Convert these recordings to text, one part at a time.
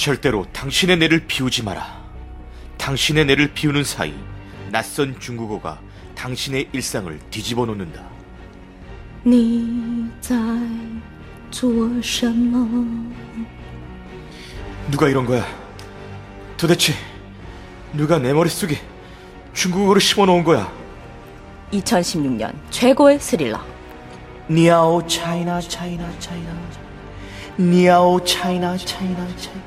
절대로 당신의 뇌를 비우지 마라. 당신의 뇌를 비우는 사이 낯선 중국어가 당신의 일상을 뒤집어 놓는다. 你在做什么? 누가 이런 거야? 도대체 누가 내 머릿속에 중국어를 심어놓은 거야? 2016년 최고의 스릴러. 니아오 차이나 차이나 차이나 니아오 차이나 차이나 차이나.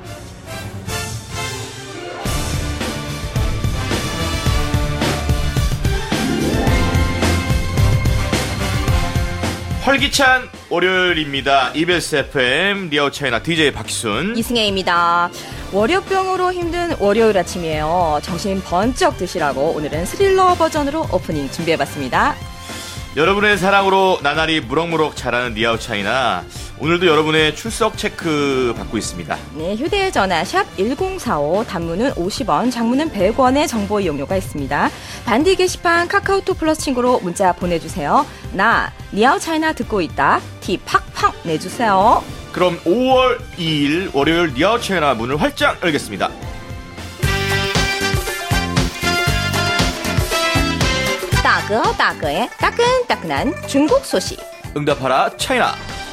활기찬 월요일입니다. EBS FM 니아오 차이나 DJ 박희순 이승혜입니다. 월요병으로 힘든 월요일 아침이에요. 정신 번쩍 드시라고 오늘은 스릴러 버전으로 오프닝 준비해봤습니다. 여러분의 사랑으로 나날이 무럭무럭 자라는 니아오 차이나, 오늘도 여러분의 출석 체크 받고 있습니다. 네, 휴대전화 샵 1045, 단문은 50원, 장문은 100원의 정보 이용료가 있습니다. 반디 게시판 카카오톡 플러스 친구로 문자 보내주세요. 나 니아오 차이나 듣고 있다. 티 팍팍 내주세요. 그럼 5월 2일 월요일 니아오 차이나 문을 활짝 열겠습니다. 따그의 따끈따끈한 중국 소식. 응답하라 차이나.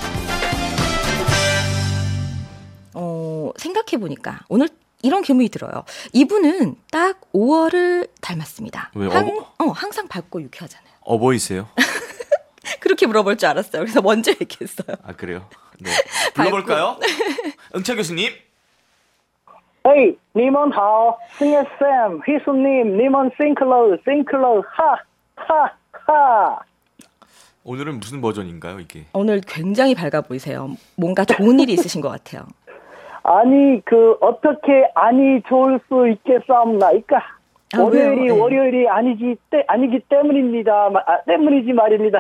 생각해보니까 오늘 이런 기분이 들어요. 이분은 딱 5월을 닮았습니다. 왜요? 항상 밝고 유쾌하잖아요. 어버이세요? 그렇게 물어볼 줄 알았어요. 그래서 먼저 얘기했어요. 아, 그래요? 네. 불러볼까요? 응차 교수님. Hey, 你们好, Sing Sam, 희수님, 你们 싱클러, 하하하. 오늘은 무슨 버전인가요, 이게? 오늘 굉장히 밝아 보이세요. 뭔가 좋은 일이 있으신 것 같아요. 아니, 어떻게 아니 좋을 수 있겠사옵나이까? 월요일이 네. 월요일이 아니기 때문입니다. 때문이지 말입니다.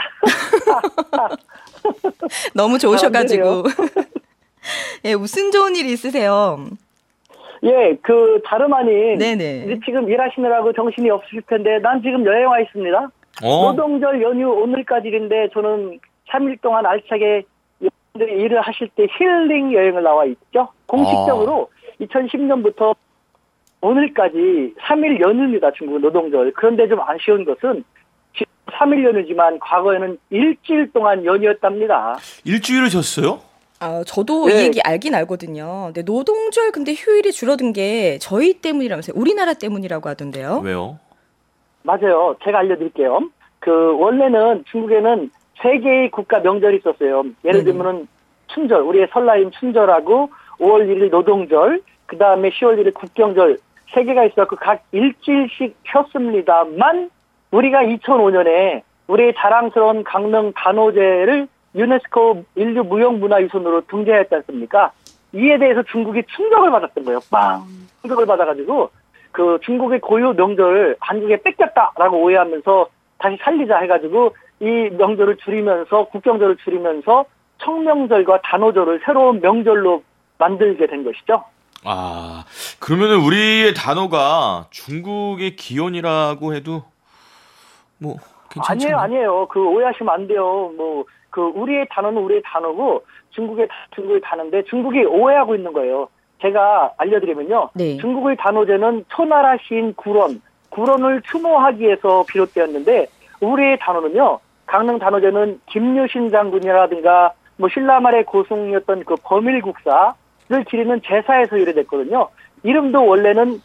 너무 좋으셔가지고. 예, 무슨 좋은 일이 있으세요? 예, 다름 아닌. 네네. 이제 지금 일하시느라고 정신이 없으실 텐데, 난 지금 여행 와 있습니다. 노동절 연휴 오늘까지인데, 저는 3일 동안 알차게 여러분들이 일을 하실 때 힐링 여행을 나와 있죠. 공식적으로 2010년부터 오늘까지 3일 연휴입니다. 중국 노동절. 그런데 좀 아쉬운 것은 지금 3일 연휴지만 과거에는 일주일 동안 연휴였답니다. 일주일을 쉬었어요? 저도 네. 이 얘기 알긴 알거든요. 근데 노동절 근데 휴일이 줄어든 게 저희 때문이라면서요. 우리나라 때문이라고 하던데요. 왜요? 맞아요. 제가 알려드릴게요. 원래는 중국에는 3개의 국가 명절이 있었어요. 예를 들면은 춘절, 우리의 설날인 춘절하고 5월 1일 노동절, 그 다음에 10월 1일 국경절, 3개가 있어서 각 일주일씩 쉬었습니다만, 우리가 2005년에 우리의 자랑스러운 강릉 단오제를 유네스코 인류 무형문화유산으로 등재했지 않습니까? 이에 대해서 중국이 충격을 받았던 거예요. 충격을 받아가지고 중국의 고유 명절을 한국에 뺏겼다라고 오해하면서 다시 살리자 해가지고 이 명절을 줄이면서 국경절을 줄이면서 청명절과 단오절을 새로운 명절로 만들게 된 것이죠. 아, 그러면은 우리의 단어가 중국의 기원이라고 해도 뭐 괜찮잖아요. 아니에요. 오해하시면 안 돼요. 우리의 단어는 우리의 단어고 중국의 단어인데 중국이 오해하고 있는 거예요. 제가 알려드리면요. 네. 중국의 단오제는 초나라 시인 구론을 추모하기 위해서 비롯되었는데 우리의 단어는요. 강릉 단오제는 김유신 장군이라든가 신라 말의 고승이었던 범일국사를 기리는 제사에서 유래됐거든요. 이름도 원래는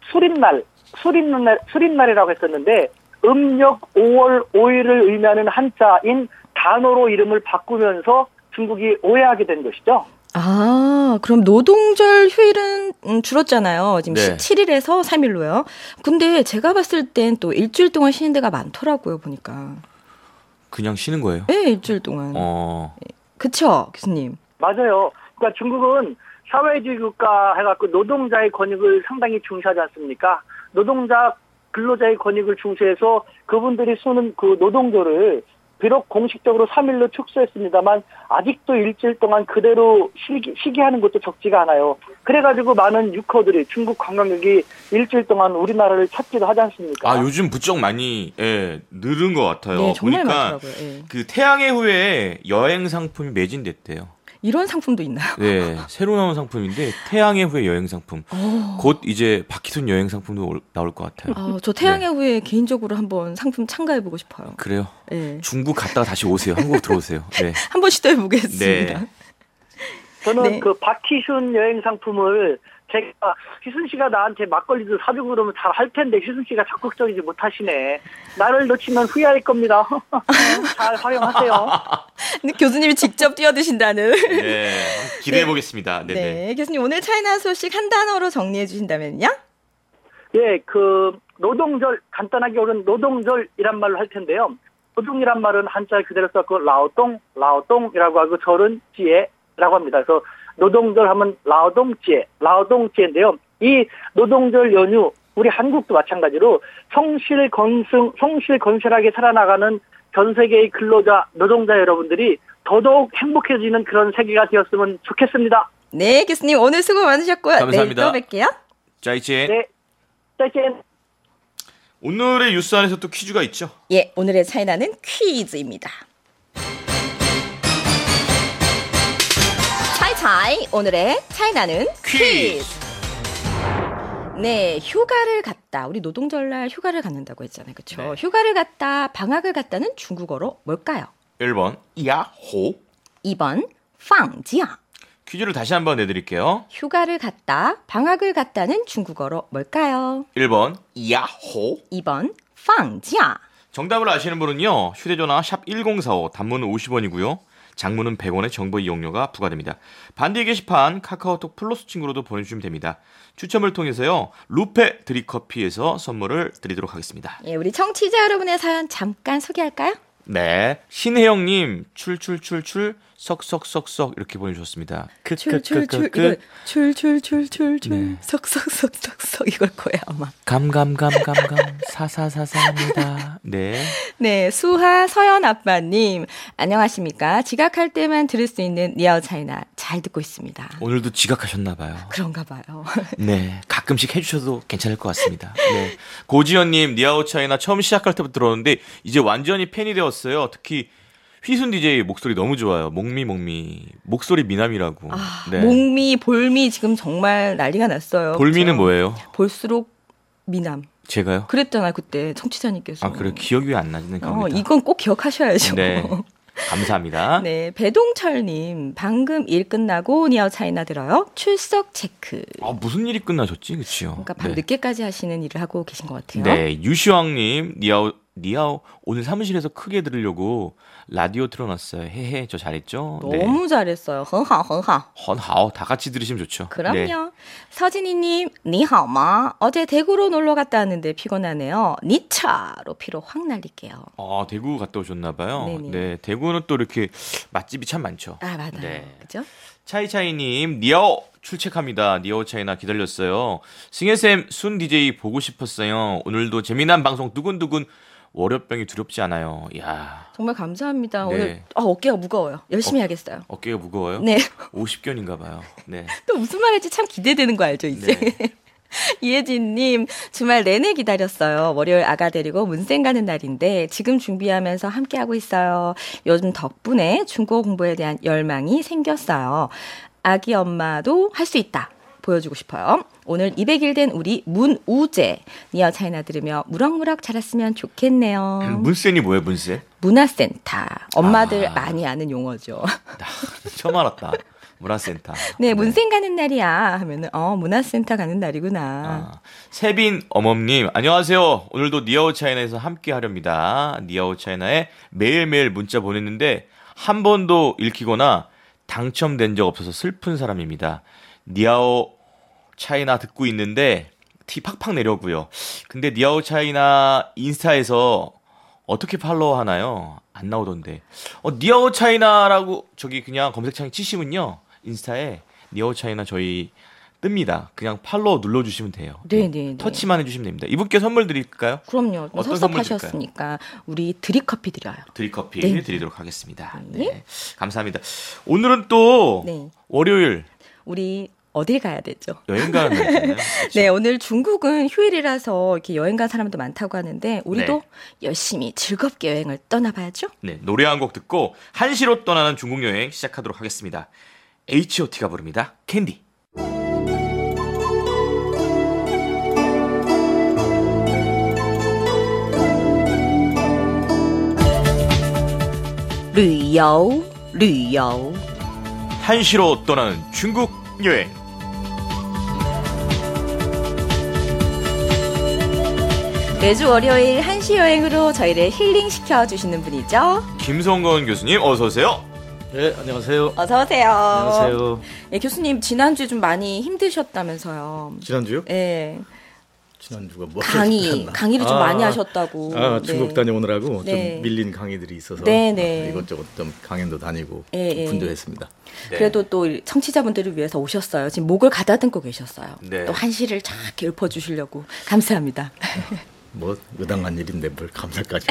수린날이라고 했었는데 음력 5월 5일을 의미하는 한자인 단어로 이름을 바꾸면서 중국이 오해하게 된 것이죠. 아, 그럼 노동절 휴일은 줄었잖아요. 지금 네. 17일에서 3일로요. 근데 제가 봤을 땐 또 일주일 동안 쉬는 데가 많더라고요, 보니까. 그냥 쉬는 거예요? 네, 일주일 동안. 그쵸, 교수님? 맞아요. 그러니까 중국은 사회주의 국가 해갖고 노동자의 권익을 상당히 중시하지 않습니까? 근로자의 권익을 중시해서 그분들이 쓰는 노동조를 비록 공식적으로 3일로 축소했습니다만 아직도 일주일 동안 그대로 쉬게 하는 것도 적지가 않아요. 그래가지고 많은 유커들이 중국 관광객이 일주일 동안 우리나라를 찾기도 하지 않습니까? 아, 요즘 부쩍 많이 늘은 것 같아요. 네, 정말 보니까 많더라고요. 예. 태양의 후예 여행 상품이 매진됐대요. 이런 상품도 있나요? 네, 새로 나온 상품인데 태양의 후예 여행 상품. 곧 이제 박희순 여행 상품도 나올 것 같아요. 저 태양의 후예 개인적으로 한번 상품 참가해보고 싶어요. 그래요? 네. 중국 갔다가 다시 오세요. 한국 들어오세요. 네. 한번 시도해보겠습니다. 네. 저는 네. 그 박희순 여행 상품을 제가 희순 씨가 나한테 막걸리도 사주고 그러면 잘 할 텐데 희순 씨가 적극적이지 못하시네. 나를 놓치면 후회할 겁니다. 잘 활용하세요. 근데 교수님이 직접 뛰어드신다는. 네, 기대해 보겠습니다. 네, 네. 네, 교수님 오늘 차이나 소식 한 단어로 정리해 주신다면요? 예, 그 노동절 간단하게 오는 노동절이란 말로 할 텐데요. 노동이란 말은 한자 그대로 써서 라오동이라고 하고 절은 지혜라고 합니다. 그래서 노동절 하면 라오동지혜인데요. 이 노동절 연휴 우리 한국도 마찬가지로 성실건실하게 살아나가는 전 세계의 근로자, 노동자 여러분들이 더더욱 행복해지는 그런 세계가 되었으면 좋겠습니다. 네, 교수님 오늘 수고 많으셨고요. 감사합니다. 내일 또 뵐게요. 짜이젠. 네, 짜잔. 오늘의 뉴스 안에서 또 퀴즈가 있죠. 예, 오늘의 차이나는 퀴즈입니다. 차이 오늘의 차이나는 퀴즈. 네, 휴가를 갔다. 우리 노동절날 휴가를 갖는다고 했잖아요. 그렇죠? 네. 휴가를 갔다, 방학을 갔다는 중국어로 뭘까요? 1번 야호. 2번 방지야. 퀴즈를 다시 한번 내드릴게요. 휴가를 갔다, 방학을 갔다는 중국어로 뭘까요? 1번 야호. 2번 방지야. 정답을 아시는 분은요. 휴대전화 샵 1045 단문은 50원이고요. 장문은 100원의 정보 이용료가 부과됩니다. 반대 게시판 카카오톡 플러스 친구로도 보내주시면 됩니다. 추첨을 통해서요. 루페 드립커피에서 선물을 드리도록 하겠습니다. 예, 우리 청취자 여러분의 사연 잠깐 소개할까요? 네, 신혜영님 출출출출 석석석석 이렇게 보내주셨습니다. 출출출 이걸 출출출출출 석석석석석 이걸 거예요 아마. 감감감감감 사사사사입니다. 네. 네, 수하 서연 아빠님 안녕하십니까? 지각할 때만 들을 수 있는 니아오 차이나 잘 듣고 있습니다. 오늘도 지각하셨나 봐요. 그런가 봐요. 네, 가끔씩 해주셔도 괜찮을 것 같습니다. 네, 고지연님 니아오 차이나 처음 시작할 때부터 들었는데 이제 완전히 팬이 되었어요. 특히 휘순 DJ 목소리 너무 좋아요. 목미 목소리 미남이라고. 네. 목미 볼미 지금 정말 난리가 났어요. 볼미는 그렇죠? 뭐예요? 볼수록 미남. 제가요? 그랬잖아요 그때 청취자님께서. 아 그래 기억이 왜 안 나는 겁니다. 이건 꼭 기억하셔야죠. 네, 감사합니다. 네, 배동철님 방금 일 끝나고 니아오 차이나 들어요. 출석 체크. 아 무슨 일이 끝나셨지, 그치요? 그러니까 밤 네. 늦게까지 하시는 일을 하고 계신 것 같아요. 네, 유시왕님 니아오 오늘 사무실에서 크게 들으려고 라디오 틀어놨어요. 헤헤, 저 잘했죠? 너무 잘했어요. 허하. 헌하오 다 같이 들으시면 좋죠. 그럼요. 네. 서진이님, 니하마. 어제 대구로 놀러 갔다 왔는데 피곤하네요. 니차로 피로 확 날릴게요. 아, 대구 갔다 오셨나봐요. 네네. 네, 대구는 또 이렇게 맛집이 참 많죠. 아, 맞아요. 네. 그죠? 차이차이님, 니아오 출첵합니다. 니아오 차이나 기다렸어요. 승혜쌤, 순 DJ 보고 싶었어요. 오늘도 재미난 방송 두근두근 월요병이 두렵지 않아요. 이야. 정말 감사합니다. 네. 오늘 어깨가 무거워요. 열심히 하겠어요. 어깨가 무거워요? 네. 50견인가 봐요. 네. 또 무슨 말 할지 참 기대되는 거 알죠, 이제? 네. 이혜진님, 주말 내내 기다렸어요. 월요일 아가 데리고 문센 가는 날인데 지금 준비하면서 함께하고 있어요. 요즘 덕분에 중국어 공부에 대한 열망이 생겼어요. 아기 엄마도 할 수 있다. 보여주고 싶어요. 오늘 200일 된 우리 문우재. 니아 차이나 들으며 무럭무럭 자랐으면 좋겠네요. 문센이 뭐예요, 문센? 문화센터. 엄마들 많이 아는 용어죠. 나 처음 알았다. 문화센터. 네, 문센 가는 날이야 하면은 문화센터 가는 날이구나. 세빈 어멈님, 안녕하세요. 오늘도 니아오 차이나에서 함께 하렵니다. 니아오 차이나에 매일매일 문자 보냈는데 한 번도 읽히거나 당첨된 적 없어서 슬픈 사람입니다. 니아오 차이나 듣고 있는데 티 팍팍 내려고요. 근데 니아오 차이나 인스타에서 어떻게 팔로우 하나요? 안 나오던데. 니아오 차이나라고 저기 그냥 검색창에 치시면요. 인스타에 니아오 차이나 저희 뜹니다. 그냥 팔로우 눌러주시면 돼요. 네네. 터치만 해주시면 됩니다. 이분께 선물 드릴까요? 그럼요. 어떤 선물 섭섭하셨으니까 우리 드립커피 드려요. 드립커피 네. 드리도록 하겠습니다. 네. 네. 감사합니다. 오늘은 또 네. 월요일 우리 어딜 가야 되죠? 여행 가는 날이잖아요. 그렇죠? 네, 오늘 중국은 휴일이라서 이렇게 여행 간 사람도 많다고 하는데 우리도 네. 열심히 즐겁게 여행을 떠나봐야죠. 네, 노래 한 곡 듣고 한시로 떠나는 중국 여행 시작하도록 하겠습니다. H.O.T가 부릅니다. 캔디. 旅游, 旅游. 한시로 떠나는 중국 여행. 매주 월요일 한시 여행으로 저희를 힐링시켜 주시는 분이죠. 김성건 교수님 어서 오세요. 네, 안녕하세요. 어서 오세요. 안녕하세요. 예, 교수님 지난주에 좀 많이 힘드셨다면서요. 지난주요? 예. 지난주가 뭐 강의를 좀 많이 하셨다고. 중국 네. 다녀오느라고 네. 좀 밀린 강의들이 있어서 네, 네. 이것저것 좀 강연도 다니고 예, 예. 분주했습니다. 네. 그래도 또 청취자분들을 위해서 오셨어요. 지금 목을 가다듬고 계셨어요. 네. 또 한시를 쫙 읊어주시려고. 감사합니다. 뭐 의당한 일인데 뭘 감사까지.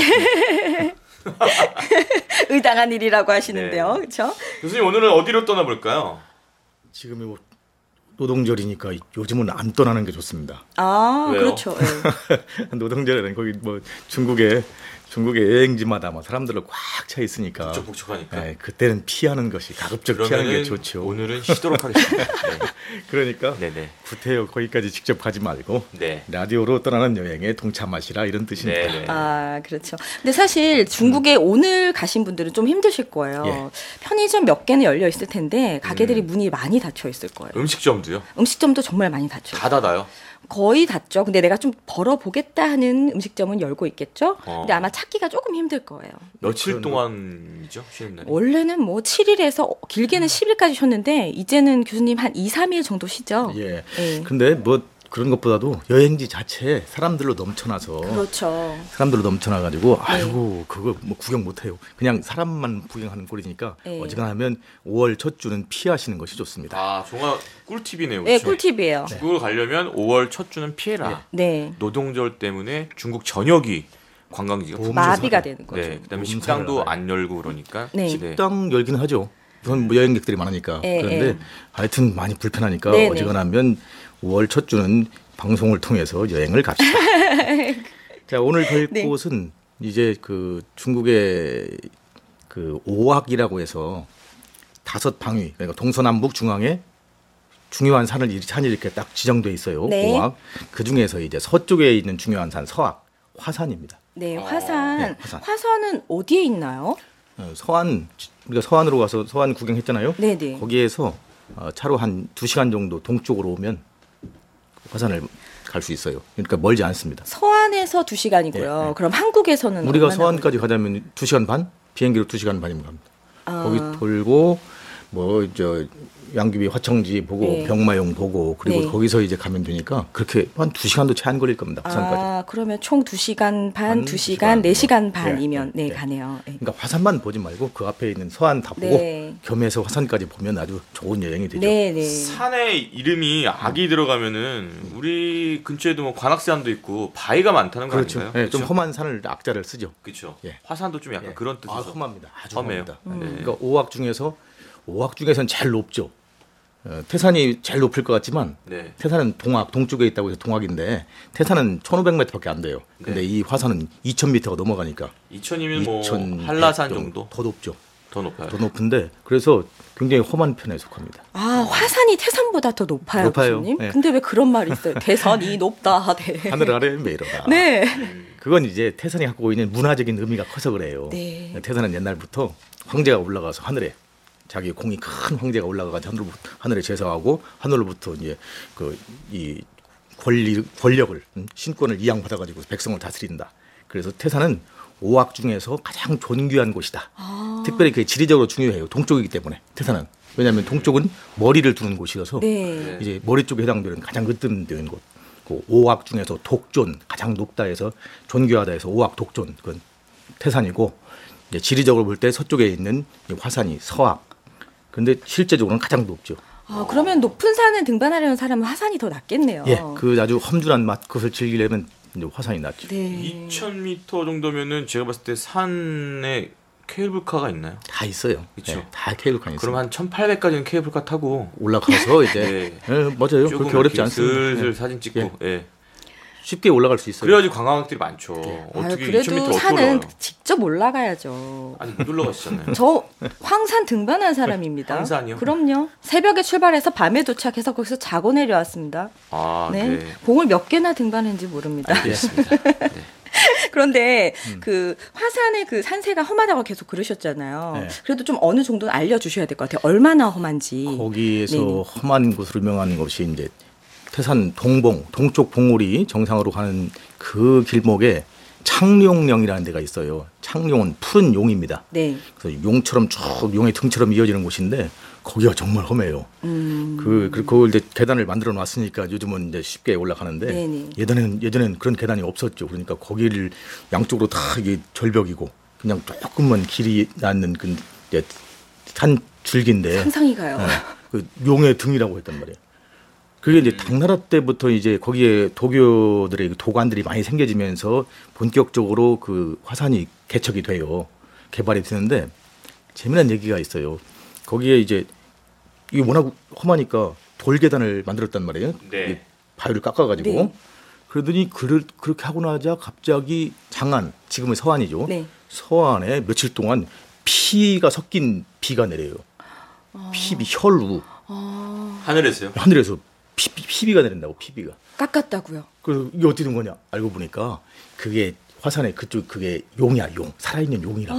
의당한 일이라고 하시는데요. 네. 그렇죠? 교수님 오늘은 어디로 떠나볼까요? 지금이 뭐 노동절이니까 요즘은 안 떠나는 게 좋습니다. 아, 왜요? 그렇죠. 예. 노동절에는 거기 뭐 중국의 여행지마다 막 사람들로 꽉 차 있으니까. 북적북적하니까. 네, 그때는 피하는 것이 가급적 피하는 게 좋죠. 오늘은 쉬도록 하겠습니다. 그러니까 네네. 구태여 거기까지 직접 가지 말고 네. 라디오로 떠나는 여행에 동참하시라 이런 뜻입니다. 네네. 아, 그렇죠. 근데 사실 중국에 오늘 가신 분들은 좀 힘드실 거예요. 예. 편의점 몇 개는 열려 있을 텐데 가게들이 문이 많이 닫혀 있을 거예요. 음식점도요? 음식점도 정말 많이 닫혀 있어요. 다 닫아요? 거의 닫죠. 근데 내가 좀 벌어보겠다 하는 음식점은 열고 있겠죠. 근데 아마 찾기가 조금 힘들 거예요. 며칠 동안이죠? 쉬는 날이? 원래는 뭐 7일에서 길게는 10일까지 쉬었는데 이제는 교수님 한 2, 3일 정도 쉬죠. 예. 예. 근데 뭐 그런 것보다도 여행지 자체에 사람들로 넘쳐나서 그렇죠. 사람들로 넘쳐나가지고 아이고 그거 뭐 구경 못해요. 그냥 사람만 구경하는 꼴이니까 네. 어지간하면 5월 첫 주는 피하시는 것이 좋습니다. 아, 정말 꿀팁이네요. 네, 그렇죠? 꿀팁이에요. 중국을 가려면 5월 첫 주는 피해라. 네. 노동절 때문에 중국 전역이 관광지가 보험 마비가 조사를- 되는 거죠. 네, 그다음에 보험사를 식당도 알아요. 안 열고 그러니까. 네. 식당 열기는 하죠. 그건 뭐 여행객들이 많으니까. 예, 그런데 예. 하여튼 많이 불편하니까 네, 네. 어지간하면 5월 첫 주는 방송을 통해서 여행을 갑시다. 자, 오늘 갈 네. 곳은 이제 그 중국의 그 오악이라고 해서 5방위, 그러니까 동서남북 중앙에 중요한 산이 이렇게 딱 지정돼 있어요. 네. 오악. 그 중에서 이제 서쪽에 있는 중요한 산 서악, 화산입니다. 네, 화산. 네, 화산. 화산은 어디에 있나요? 서안, 우리가 서안으로 가서 서안 구경했잖아요. 네네. 거기에서 차로 한 2시간 정도 동쪽으로 오면 화산을 갈 수 있어요. 그러니까 멀지 않습니다. 서안에서 2시간이고요. 네. 그럼 한국에서는 우리가 얼마나 서안까지 가자면 2시간 반? 비행기로 2시간 반이면 갑니다. 아. 거기 돌고 뭐 양귀비 화청지 보고 네. 병마용 보고 그리고 네. 거기서 이제 가면 되니까 그렇게 한 2시간도 채 안 걸릴 겁니다. 화산까지. 아, 그러면 총 2시간 반, 반, 2시간, 4시간 뭐. 반이면 예, 네, 예. 가네요. 네. 그러니까 화산만 보지 말고 그 앞에 있는 서안 다 보고 네. 겸해서 화산까지 보면 아주 좋은 여행이 되죠. 네, 네. 산에 이름이 악이 들어가면은 우리 근처에도 뭐 관악산도 있고 바위가 많다는 거 그렇죠. 아닌가요? 예, 좀 험한 산을 악자를 쓰죠. 그렇죠. 예. 화산도 좀 약간 예. 그런 뜻이죠. 험합니다. 아주 험해요. 험합니다. 음. 네. 그러니까 오악 중에서는 제일 높죠. 태산이 제일 높을 것 같지만 네. 태산은 동쪽에 있다고 해서 동악인데 태산은 1,500m밖에 안 돼요. 근데 네. 이 화산은 2,000m가 넘어가니까 2,000이면 뭐 2,100 한라산 정도 더 높죠. 더 높아요. 더 높은데 그래서 굉장히 험한 편에 속합니다. 아, 화산이 태산보다 더 높아요, 높아요. 교수님? 네. 근데 왜 그런 말이 있어요? 대산이 높다. 네. 하늘 아래 메이로다. 네. 그건 이제 태산이 갖고 있는 문화적인 의미가 커서 그래요. 네. 태산은 옛날부터 황제가 올라가서 하늘에 자기 공이 큰 황제가 올라가서 하늘에 제사하고 하늘로부터 이제 이 권력을 신권을 이양받아 가지고 백성을 다스린다. 그래서 태산은 오악 중에서 가장 존귀한 곳이다. 특별히 그게 지리적으로 중요해요. 동쪽이기 때문에 태산은. 왜냐하면 동쪽은 머리를 두는 곳이어서 네. 이제 머리 쪽에 해당되는 가장 으뜸되는 곳. 그 오악 중에서 독존 가장 높다 해서 존귀하다 해서 오악 독존 그건 태산이고 이제 지리적으로 볼 때 서쪽에 있는 이 화산이 서악. 근데 실제적으로는 가장 높죠. 아, 그러면 높은 산을 등반하려는 사람은 화산이 더 낫겠네요. 예, 그 아주 험준한 맛 그것을 즐기려면 이제 화산이 낫죠. 네. 2,000m 정도면은 제가 봤을 때 산에 케이블카가 있나요? 다 있어요. 그쵸. 예, 다 케이블카 있어요. 그럼 한 1,800까지는 케이블카 타고 올라가서 이제 네. 예, 맞아요. 조금 그렇게 어렵지 이렇게 않습니다. 슬슬 예. 사진 찍고 예. 예. 쉽게 올라갈 수 있어요. 그래야지 관광객들이 많죠. 아유, 어떻게 그래도 2,000m 어떻게 산은 올라가요? 직접 직접 올라가야죠. 아니 못 올라가시잖아요. 저 황산 등반한 사람입니다. 황산이요? 그럼요. 새벽에 출발해서 밤에 도착해서 거기서 자고 내려왔습니다. 아, 네. 네. 봉을 몇 개나 등반했는지 모릅니다. 알겠습니다. 네. 그런데 그 화산의 그 산세가 험하다고 계속 그러셨잖아요. 네. 그래도 좀 어느 정도는 알려주셔야 될 것 같아요. 얼마나 험한지. 거기에서 네네. 험한 곳으로 유명한 것이 이제 태산 동봉, 동쪽 봉우리 정상으로 가는 그 길목에 창룡령이라는 데가 있어요. 창룡은 푸른 용입니다. 네. 그래서 용처럼 쭉 용의 등처럼 이어지는 곳인데 거기가 정말 험해요. 그걸 이제 계단을 만들어 놨으니까 요즘은 이제 쉽게 올라가는데 네네. 예전에는 그런 계단이 없었죠. 그러니까 거기를 양쪽으로 다 이게 절벽이고 그냥 조금만 길이 낳는 그 이제 산 줄기인데 상상이 가요. 그 용의 등이라고 했단 말이에요. 그게 이제 당나라 때부터 이제 거기에 도교들의 도관들이 많이 생겨지면서 본격적으로 그 화산이 개척이 돼요. 개발이 되는데 재미난 얘기가 있어요. 거기에 이제 이게 워낙 험하니까 돌계단을 만들었단 말이에요. 네. 이 바위를 깎아가지고 네. 그러더니 그렇게 하고 나자 갑자기 장안, 지금은 서안이죠. 네. 서안에 며칠 동안 피가 섞인 비가 내려요. 피비 혈우 하늘에서요? 하늘에서 피비가 내린다고 피비가. 깎았다고요. 그래서 이게 어떻게 된 거냐 알고 보니까 그게 화산의 그쪽 그게 용이야 용 살아있는 용이라.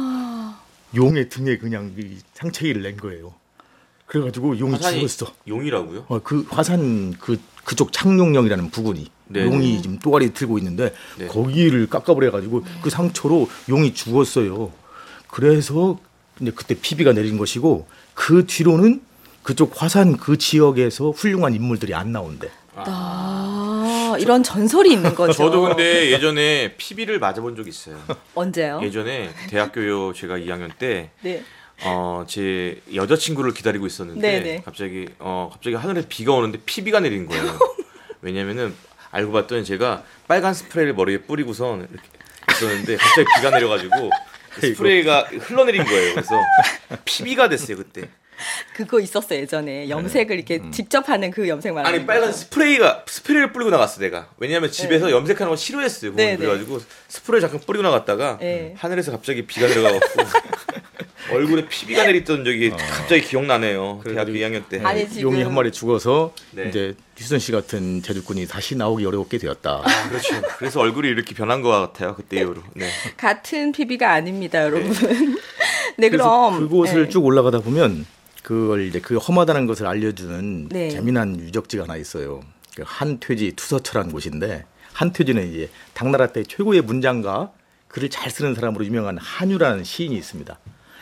용의 등에 그냥 이 상체기를 낸 거예요. 그래가지고 용이 화산이 죽었어. 용이라고요? 그 화산 그쪽 창룡령이라는 부근이 네. 용이 지금 또가리 들고 있는데 네. 거기를 깎아버려가지고 그 상처로 용이 죽었어요. 그래서 이제 그때 피비가 내린 것이고 그 뒤로는 그쪽 화산 그 지역에서 훌륭한 인물들이 안 나온대. 이런 전설이 있는 거죠. 저도 근데 예전에 피비를 맞아본 적이 있어요. 언제요? 예전에 대학교 제가 2학년 때 네. 제 여자친구를 기다리고 있었는데 네네. 갑자기 하늘에 비가 오는데 피비가 내린 거예요. 왜냐면은 알고 봤더니 제가 빨간 스프레이를 머리에 뿌리고선 이렇게 있었는데 갑자기 비가 내려가지고 스프레이가 흘러내린 거예요. 그래서 피비가 됐어요 그때. 그거 있었어요 예전에 염색을 이렇게 직접 하는 그 염색 말하는 아니 빨간 거죠. 스프레이를 뿌리고 나갔어 내가. 왜냐면 집에서 염색하는 거 싫어했어요. 네, 그래가지고 스프레이 잠깐 뿌리고 나갔다가 네. 하늘에서 갑자기 비가 내려가고 얼굴에 피비가 내렸던 적이 갑자기 기억나네요. 대학교 2학년 때. 아니, 지금- 용이 한 마리 죽어서 네. 이제 휴선 씨 같은 제주꾼이 다시 나오기 어렵게 되었다. 아, 그렇죠. 그래서 얼굴이 이렇게 변한 것 같아요. 그때 이후로. 네. 같은 피비가 아닙니다 여러분. 네 그래서 그럼 그곳을 네. 쭉 올라가다 보면 그걸 이제 그 험하다는 것을 알려주는 네. 재미난 유적지가 하나 있어요. 그 한퇴지 투서처라는 곳인데 한퇴지는 이제 당나라 때 최고의 문장가 글을 잘 쓰는 사람으로 유명한 한유라는 시인이 있습니다.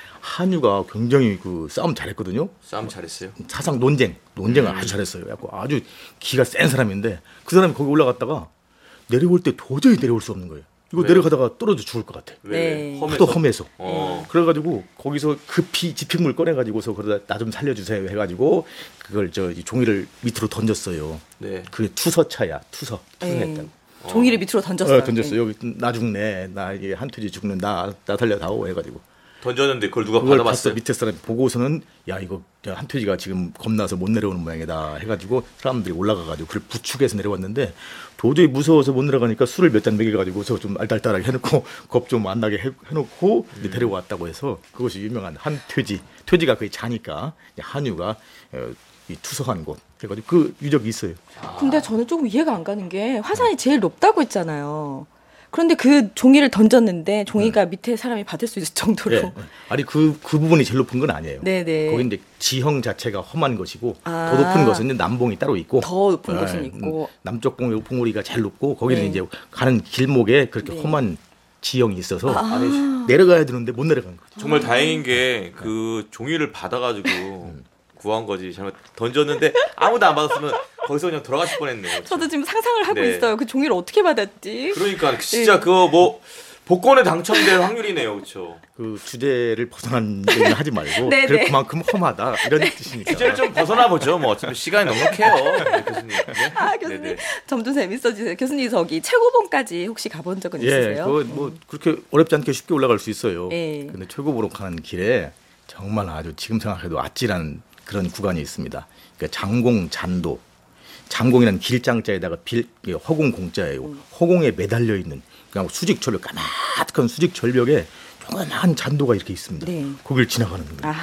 한유가 굉장히 그 싸움 잘했거든요. 싸움 잘했어요. 사상 논쟁을 아주 잘했어요. 아주 기가 센 사람인데 그 사람이 거기 올라갔다가 내려올 때 도저히 내려올 수 없는 거예요. 이거 왜요? 내려가다가 떨어져 죽을 것 같아. 네. 하도 험해서. 그래가지고 그래가지고 거기서 급히 지핑물 꺼내가지고서 그러다 나 좀 살려주세요 해가지고 그걸 이 종이를 밑으로 던졌어요. 네. 그게 투서차야. 투서했다. 네. 종이를 밑으로 던졌어요. 던졌어요. 여기 나 죽네. 나 이게 한투지 죽는 나 살려다오 해가지고. 던졌는데 그걸 누가 그걸 봤어. 받아봤어요? 밑에 사람이 보고서는 야 이거 한퇴지가 지금 겁나서 못 내려오는 모양이다 해가지고 사람들이 올라가가지고 그걸 부축해서 내려왔는데 도저히 무서워서 못 내려가니까 술을 몇 잔 먹여가지고서 좀 알딸딸하게 해놓고 겁 좀 안 나게 해놓고 이제 데려왔다고 해서 그것이 유명한 한퇴지. 퇴지가 거의 자니까 이제 한유가 이 투석한 곳 해가지고 그 유적이 있어요. 근데 저는 조금 이해가 안 가는 게 화산이 제일 높다고 했잖아요. 그런데 그 종이를 던졌는데 종이가 밑에 사람이 받을 수 있을 정도로. 예. 아니 그 부분이 제일 높은 건 아니에요. 네네. 거기 이제 지형 자체가 험한 것이고 아. 더 높은 것은 이제 남봉이 따로 있고 더 높은 예, 곳은 있고. 남쪽 봉우리가 제일 높고 거기는 네. 이제 가는 길목에 그렇게 네. 험한 지형이 있어서 아. 내려가야 되는데 못 내려간 거죠. 정말 다행인 게 그 종이를 받아가지고 구한 거지. 잘못 던졌는데 아무도 안 받았으면 거기서 그냥 돌아가실 뻔했네요. 저도 지금 상상을 하고 네. 있어요. 그 종이를 어떻게 받았지? 그러니까 진짜 네. 그거 뭐 복권에 당첨될 확률이네요, 그렇죠? 그 주제를 벗어난 얘기는 하지 말고 네네. 그래 그만큼 험하다 이런 뜻이니까. 주제를 좀 벗어나 보죠. 뭐 어차피 시간이 넉넉해요, 네, 교수님. 네? 아 교수님 네네. 점점 재밌어지세요. 교수님 저기 최고봉까지 혹시 가본 적은 예, 있으세요? 그 뭐 그렇게 어렵지 않게 쉽게 올라갈 수 있어요. 예. 근데 최고보로 가는 길에 정말 아주 지금 생각해도 아찔한 그런 구간이 있습니다. 그러니까 장공 잔도. 장공이라는 길장자에다가 허공 공자예요. 허공에 매달려 있는 그냥 수직 절벽 까마득한 수직 절벽에 조그만 잔도가 이렇게 있습니다. 네. 거기를 지나가는 거예요. 아,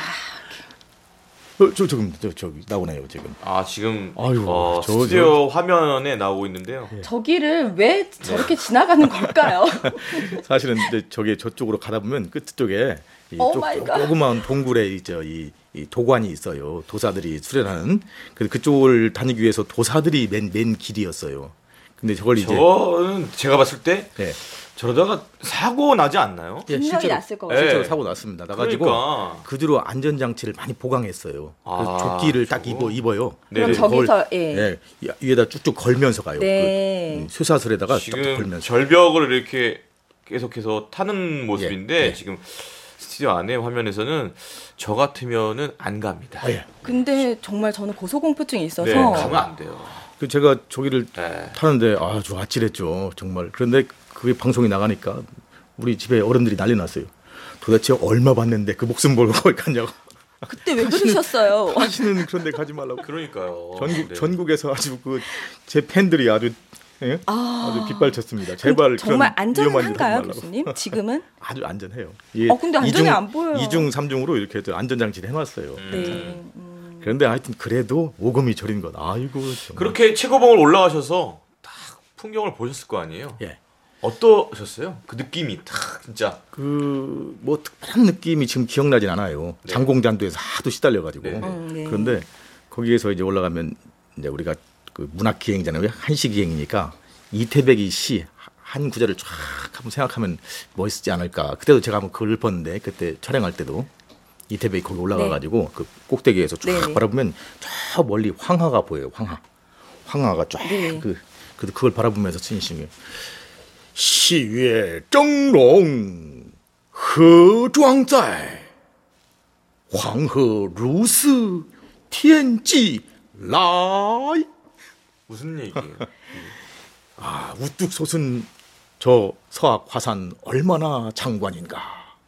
저기 나오네요 지금. 아 지금 아유, 스튜디오 화면에 나오고 있는데요. 저기를 왜 저렇게 지나가는 걸까요? 사실은 이제 저기 저쪽으로 가다 보면 끝쪽에 이 오 마이 갓. 조그마한 동굴에 이 도관이 있어요. 도사들이 수련하는. 그쪽을 다니기 위해서 도사들이 맨 길이었어요. 근데 저걸 이제 저는 제가 봤을 때 예, 저러다가 사고 나지 않나요? 예, 분명히 났을 것 예. 같아요. 실제로 사고 났습니다. 나가지고 그러니까. 그 뒤로 안전장치를 많이 보강했어요. 아, 그래서 조끼를 딱 저거. 입어요. 그럼 네네. 저기서 예. 예, 위에다 쭉쭉 걸면서 가요. 네. 그 쇠사슬에다가 딱 지금 걸면서. 절벽을 이렇게 계속해서 타는 모습인데 예, 예. 지금 스튜디오 안에 화면에서는 저 같으면은 안 갑니다. 아, 예. 근데 정말 저는 고소공포증이 있어서 네, 가면 안 돼요. 그 제가 저기를 네. 타는데 아주 아찔했죠. 정말. 그런데 그게 방송이 나가니까 우리 집에 어른들이 난리 났어요. 도대체 얼마 받는데 그 목숨 걸고 거기 갔냐고. 그때 왜 그러셨어요? 다시는 그런 데 가지 말라고. 그러니까요. 네. 전국에서 아주 제 팬들이 아주 예? 아주 빗발쳤습니다. 제발 정말 그런 위험한 일 하지 안전한가요, 말라고. 교수님? 지금은? 아주 안전해요. 근데 안전이 안 보여요. 2중, 3중으로 이렇게 안전장치를 해놨어요. 네. 그런데 하여튼 그래도 오금이 저린 것. 아이고. 정말. 그렇게 최고봉을 올라가셔서 딱 풍경을 보셨을 거 아니에요? 예. 어떠셨어요? 그 느낌이 딱 진짜. 뭐 특별한 느낌이 지금 기억나진 않아요. 네. 장공잔도에서 하도 시달려가지고. 네. 네. 그런데 거기에서 이제 올라가면 이제 우리가 그 문학 기행잖아요. 한시 기행이니까 이태백이 시 한 구절을 쫙 한번 생각하면 멋있지 않을까. 그때도 제가 한번 그걸 읽었는데 그때 촬영할 때도 이태백이 거기 올라가가지고 그 꼭대기에서 쫙 네네. 바라보면 저 멀리 황하가 보여요. 황하가 쫙 네. 그걸 바라보면서 진심이 시외 정롱 허庄在 황허 루스天际 来 무슨 얘기예요? 아, 우뚝 솟은 저 서악 화산 얼마나 장관인가.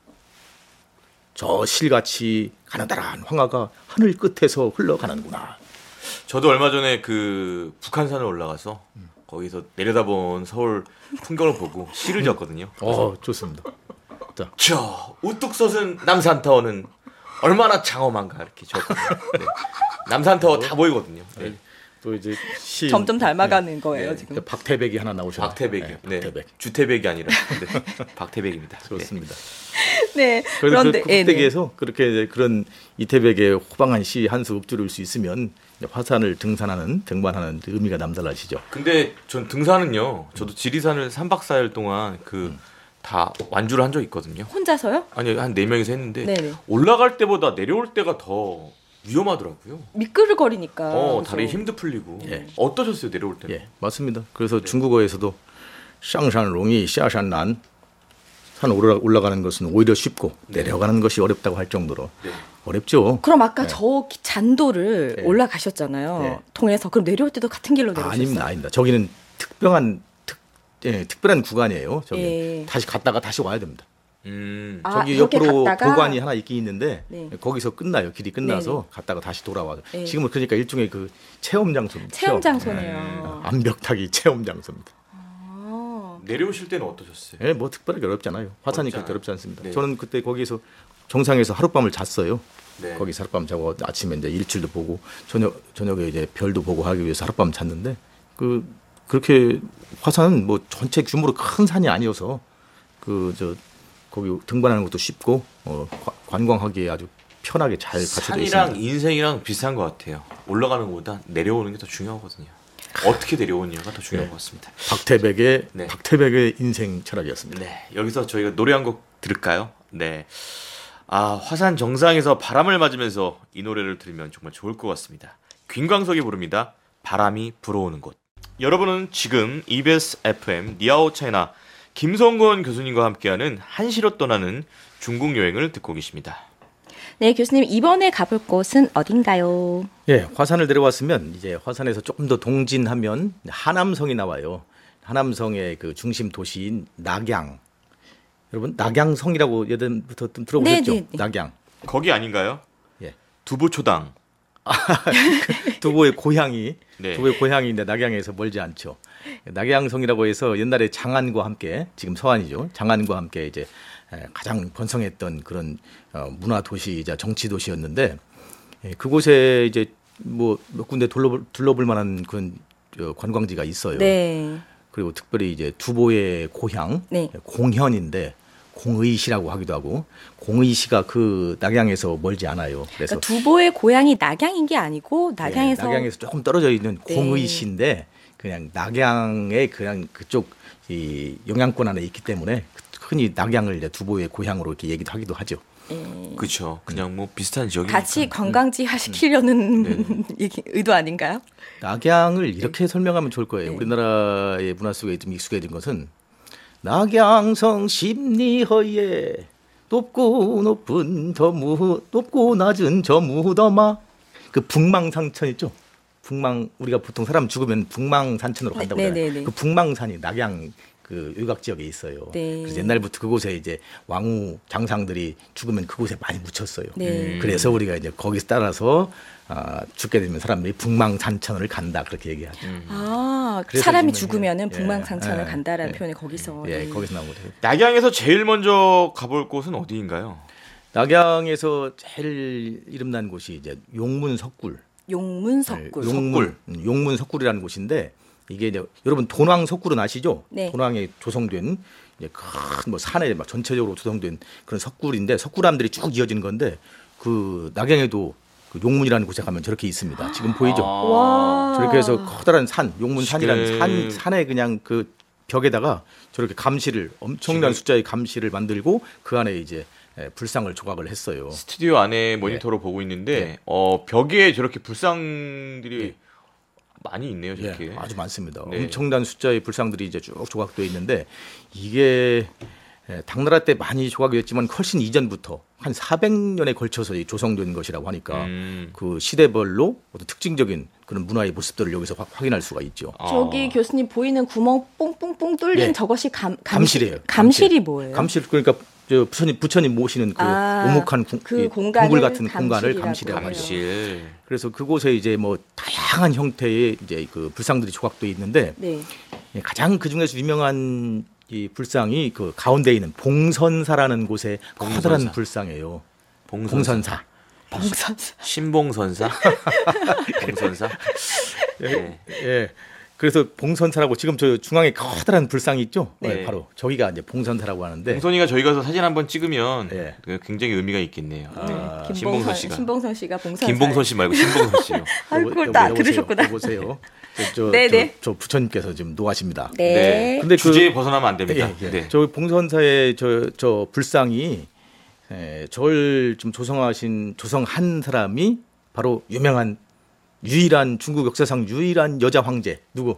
저 실같이 가느다란 황하가 하늘 끝에서 흘러가는구나. 저도 얼마 전에 그 북한산을 올라가서 거기서 내려다본 서울 풍경을 보고 시를 지었거든요. 좋습니다. 자, 저 우뚝 솟은 남산타워는 얼마나 장엄한가 이렇게 적었거든요. 네. 남산타워 다 보이거든요. 네. 또 이제 시 점점 닮아가는 거예요, 네. 지금. 박태백이 하나 나오셨네요. 박태백이요. 네. 박태백. 주태백이 아니라 네. 박태백입니다. 네. 좋습니다. 네. 그래서 그런데 그 꼭대기에서 그렇게 이제 그런 이태백의 호방한 시 한 수 읊조릴 수 있으면 화산을 등반하는 의미가 남달라지죠. 근데 전 등산은요. 저도 지리산을 3박 4일 동안 다 완주를 한 적이 있거든요. 혼자서요? 아니 한 4명이서 했는데 네네. 올라갈 때보다 내려올 때가 더 위험하더라고요. 미끄러거리니까. 다리 힘도 풀리고. 예. 어떠셨어요 내려올 때? 예, 맞습니다. 그래서 중국어에서도 쌍산롱이 샤산난 산 올라가는 것은 오히려 쉽고 내려가는 것이 어렵다고 할 정도로 네. 어렵죠. 그럼 아까 저 잔도를 네. 올라가셨잖아요. 네. 통해서. 그럼 내려올 때도 같은 길로 내려오셨어요? 아닙니다. 저기는 특별한 구간이에요. 저기 예. 다시 갔다가 다시 와야 됩니다. 아, 저기 이렇게 옆으로 갔다가? 보관이 하나 있긴 있는데 네. 거기서 끝나요. 길이 끝나서 네네. 갔다가 다시 돌아와요. 네. 지금은 그러니까 일종의 그 체험 장소입니다. 체험 장소네요. 암벽 타기 체험 장소입니다. 아, 내려오실 때는 어떠셨어요? 예, 뭐 특별하게 어렵잖아요. 화산이 어렵지 그렇게 않아요. 어렵지 않습니다. 네. 저는 그때 거기서 정상에서 하룻밤을 잤어요. 네. 거기서 하룻밤 자고 아침에 이제 일출도 보고 저녁에 이제 별도 보고 하기 위해서 하룻밤 잤는데 그렇게 화산은 뭐 전체 규모로 큰 산이 아니어서 거기 등반하는 것도 쉽고 관광하기에 아주 편하게 잘 갖춰져 있습니다. 산이랑 인생이랑 비슷한 것 같아요. 올라가는 것보다 내려오는 게 더 중요하거든요. 어떻게 내려오느냐가 더 중요한 네. 것 같습니다. 박태백의 박태백의 인생 철학이었습니다. 네, 여기서 저희가 노래 한 곡 들을까요? 네. 화산 정상에서 바람을 맞으면서 이 노래를 들으면 정말 좋을 것 같습니다. 김광석이 부릅니다. 바람이 불어오는 곳. 여러분은 지금 EBS FM 니아오 차이나 김성곤 교수님과 함께하는 한시로 떠나는 중국 여행을 듣고 계십니다. 네, 교수님 이번에 가볼 곳은 어딘가요? 예, 화산을 내려왔으면 이제 화산에서 조금 더 동진하면 하남성이 나와요. 하남성의 그 중심 도시인 낙양. 여러분 낙양성이라고 예전부터 들어보셨죠? 네, 네, 네. 낙양. 거기 아닌가요? 예. 두부초당. 두보의 고향이 네. 두보의 고향이 낙양에서 멀지 않죠. 낙양성이라고 해서 옛날에 장안과 함께 지금 서안이죠. 장안과 함께 이제 가장 번성했던 그런 문화 도시이자 정치 도시였는데 그곳에 이제 뭐 몇 군데 둘러볼 만한 그런 관광지가 있어요. 네. 그리고 특별히 이제 두보의 고향 네. 공현인데 공의시라고 하기도 하고 공의시가 그 낙양에서 멀지 않아요. 그래서 그러니까 두보의 고향이 낙양인 게 아니고 낙양에서 낙양에서 조금 떨어져 있는 네. 공의시인데 그냥 낙양의 그냥 그쪽 이 영향권 안에 있기 때문에 흔히 낙양을 이제 두보의 고향으로 이렇게 얘기도 하기도 하죠. 그렇죠. 그냥 뭐 비슷한 지역이니까. 같이 관광지 하시키려는 의도 아닌가요? 낙양을 이렇게 설명하면 좋을 거예요. 네. 우리나라의 문화 속에 좀 익숙해진 것은 낙양성 십리허예 높고 높은 높고 낮은 저 무더마 그 북망산천 있죠. 우리가 보통 사람 죽으면 북망산천으로 간다고 네, 해요. 네, 네. 그 북망산이 낙양 그 유곽 지역에 있어요. 네. 그래서 옛날부터 그곳에 이제 왕후 장상들이 죽으면 그곳에 많이 묻혔어요. 네. 그래서 우리가 이제 거기서 따라서 죽게 되면 사람들이 북망산천을 간다 그렇게 얘기하죠. 아, 그래서 사람이 지금은 죽으면은 예, 북망산천을 예, 간다라는 예. 표현이 거기서. 예, 네. 거기서 나온 거죠. 낙양에서 제일 먼저 가볼 곳은 어디인가요? 낙양에서 제일 이름난 곳이 이제 용문석굴. 용문석굴. 용문석굴이라는 곳인데 이게 이제 여러분 돈왕석굴은 아시죠? 네. 돈왕에 조성된 이제 큰 뭐 산에 막 전체적으로 조성된 그런 석굴인데 석굴암들이 쭉 이어지는 건데 그 낙양에도 그 용문이라는 곳에 가면 저렇게 있습니다. 지금 보이죠? 와. 저렇게 해서 커다란 산, 용문산이라는 지금- 산에 그냥 그 벽에다가 저렇게 감시를 엄청난 지금- 숫자의 감시를 만들고 그 안에 이제 불상을 조각을 했어요. 스튜디오 안에 모니터로 보고 있는데 벽에 저렇게 불상들이 많이 있네요. 저렇게. 예, 아주 많습니다. 네. 엄청난 숫자의 불상들이 이제 쭉 조각되어 있는데 이게 당나라 때 많이 조각이 됐지만 훨씬 이전부터 한 400년에 걸쳐서 조성된 것이라고 하니까 그 시대별로 어떤 특징적인 그런 문화의 모습들을 여기서 확인할 수가 있죠. 저기 교수님 보이는 구멍 뽕뽕뽕 뚫린 예. 저것이 감실이에요. 감실이 뭐예요? 감실 그러니까 저 부처님 모시는 그 오목한 그 이 공간을 궁굴 같은 공간을 감실이라고 감실이라고 하죠. 감실. 그래서 그곳에 이제 뭐 다양한 형태의 이제 그 불상들이 조각되어 있는데 네. 가장 그 중에서 유명한 이 불상이 그 가운데 있는 봉선사라는 곳에 커다란 불상이에요. 봉선사. 봉선사. 신봉선사. 봉선사. 네. 예. 그래서 봉선사라고 지금 저 중앙에 커다란 불상이 있죠. 네. 네, 바로 저기가 이제 봉선사라고 하는데. 봉선이가 저희 가서 사진 한번 찍으면 네. 굉장히 의미가 있겠네요. 네. 신봉선 씨가. 김봉선 씨가 봉선사. 김봉선 씨 말고 신봉선 씨요. 아이고, 나 들으셨구나. 보세요. 네네. 저 부처님께서 지금 노하십니다. 네. 근데 주제에 벗어나면 안 됩니다. 예, 예. 네. 저 봉선사의 저 불상이 저를 좀 조성한 사람이 바로 유명한 유일한 중국 역사상 유일한 여자 황제 누구?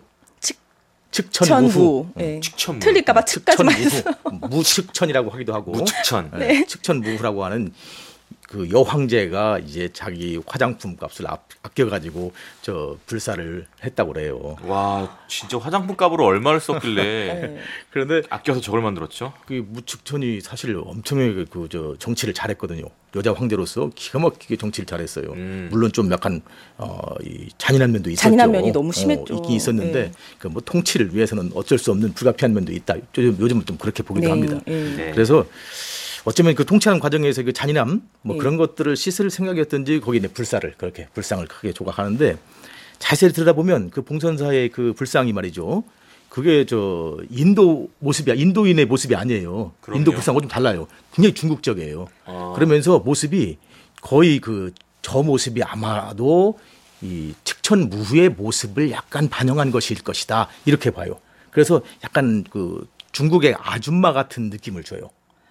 측천무후. 천무. 네. 측천무. 틀릴까봐 측까지 말해서. 무측천이라고 하기도 하고 무측천. 네. 측천무후라고 하는 그 여황제가 이제 자기 화장품 값을 아껴가지고 저 불사를 했다고 그래요. 와, 진짜 화장품 값으로 얼마를 썼길래 네. 그런데 아껴서 저걸 만들었죠? 그 무측천이 사실 엄청나게 저 정치를 잘했거든요. 여자 황제로서 기가 막히게 정치를 잘했어요. 물론 좀 약간 이 잔인한 면도 있었죠. 잔인한 면이 너무 심했죠. 있긴 있었는데 네. 그 뭐 통치를 위해서는 어쩔 수 없는 불가피한 면도 있다. 요즘은 좀 그렇게 보기도 네. 합니다. 네. 그래서 어쩌면 그 통치하는 과정에서 그 잔인함 뭐 네. 그런 것들을 씻을 생각이었던지 거기에 불사를 그렇게 불상을 크게 조각하는데 자세히 들여다보면 그 봉선사의 그 불상이 말이죠. 그게 저 인도 모습이야. 인도인의 모습이 아니에요. 그럼요. 인도 불상과 좀 달라요. 굉장히 중국적이에요. 그러면서 모습이 거의 저 모습이 아마도 이 측천무후의 모습을 약간 반영한 것일 것이다. 이렇게 봐요. 그래서 약간 그 중국의 아줌마 같은 느낌을 줘요.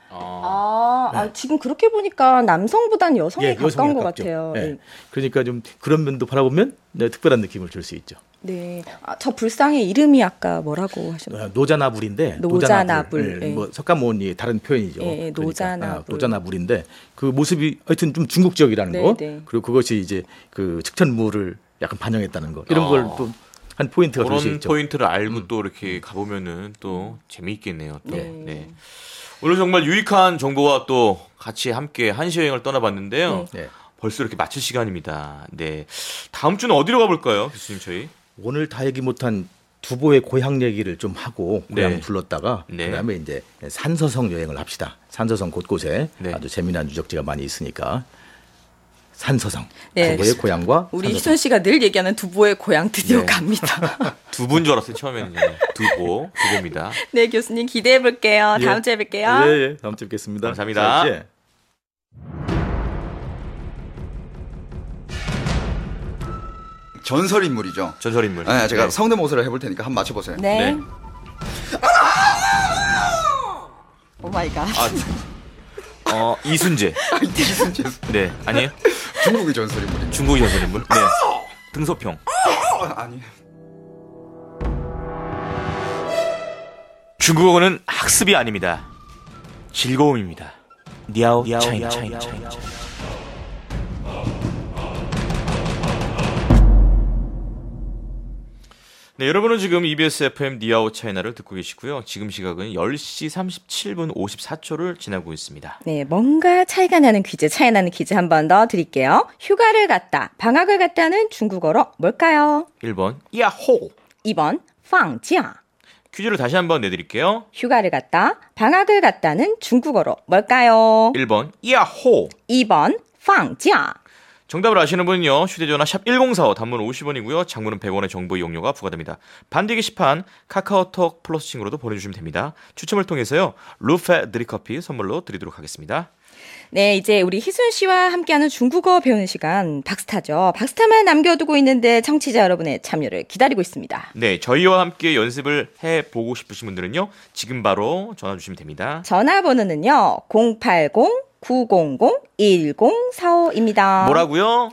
지금 그렇게 보니까 남성보다는 여성에 가까운 여성에 것 가깝죠. 같아요. 예. 네. 그러니까 좀 그런 면도 바라보면 특별한 느낌을 줄 수 있죠. 네. 저 불상의 이름이 아까 뭐라고 하셨나요? 노자나불인데 노자나불. 예. 뭐 석가모니 다른 표현이죠. 예, 노자나불. 노자나불인데 그 모습이 하여튼 좀 중국적이라는 네, 거. 네. 그리고 그것이 이제 그 측천무를 약간 반영했다는 거. 이런 걸 또 한 포인트가 될 수 그런 있죠. 포인트를 알고 또 이렇게 가보면은 또 재미있겠네요. 또. 네. 네. 오늘 정말 유익한 정보와 또 같이 함께 한시 여행을 떠나봤는데요. 네. 벌써 이렇게 마칠 시간입니다. 네. 다음 주는 어디로 가볼까요, 교수님 저희? 오늘 다 얘기 못한 두보의 고향 얘기를 좀 하고 고향 네. 둘렀다가 네. 그다음에 이제 산서성 여행을 합시다. 산서성 곳곳에 네. 아주 재미난 유적지가 많이 있으니까 산서성 네. 두보의 고향과 우리 산서성. 희순 씨가 늘 얘기하는 두보의 고향 드디어 네. 갑니다. 두 분 줄 알았어요, 처음에는. 두보입니다. 네, 교수님 기대해 볼게요. 예. 다음 주에 뵐게요. 예. 다음 주에 뵙겠습니다. 감사합니다. 자, 이제 전설 인물이죠. 전설 인물. 네, 제가 네. 성대모사를 해볼 테니까 한번 맞춰보세요. 네. 네. 오 마이 갓. 이순재. 이순재 네, 아니에요? 중국의 전설 인물입니다. 중국의 전설 인물. 네. 등소평. 아니. 중국어는 학습이 아닙니다. 즐거움입니다. 니아오 차이나. 네, 여러분은 지금 EBS FM 니아오 차이나를 듣고 계시고요. 지금 시각은 10시 37분 54초를 지나고 있습니다. 네, 뭔가 차이가 나는 퀴즈, 차이 나는 퀴즈 한 번 더 드릴게요. 휴가를 갔다, 방학을 갔다는 중국어로 뭘까요? 1번 야호. 2번, 放假. 퀴즈를 다시 한번 내드릴게요. 휴가를 갔다, 방학을 갔다는 중국어로 뭘까요? 1번 야호. 2번, 放假. 정답을 아시는 분은요. 휴대전화 샵 1045 단문 50원이고요. 장문은 100원의 정보 이용료가 부과됩니다. 반디 게시판 카카오톡 플러스 친구로도 보내주시면 됩니다. 추첨을 통해서요. 루페 드립커피 선물로 드리도록 하겠습니다. 네, 이제 우리 희순 씨와 함께하는 중국어 배우는 시간 박스타죠. 박스타만 남겨두고 있는데 청취자 여러분의 참여를 기다리고 있습니다. 네, 저희와 함께 연습을 해보고 싶으신 분들은요. 지금 바로 전화 주시면 됩니다. 전화번호는요. 080-900-1045입니다. 뭐라고요?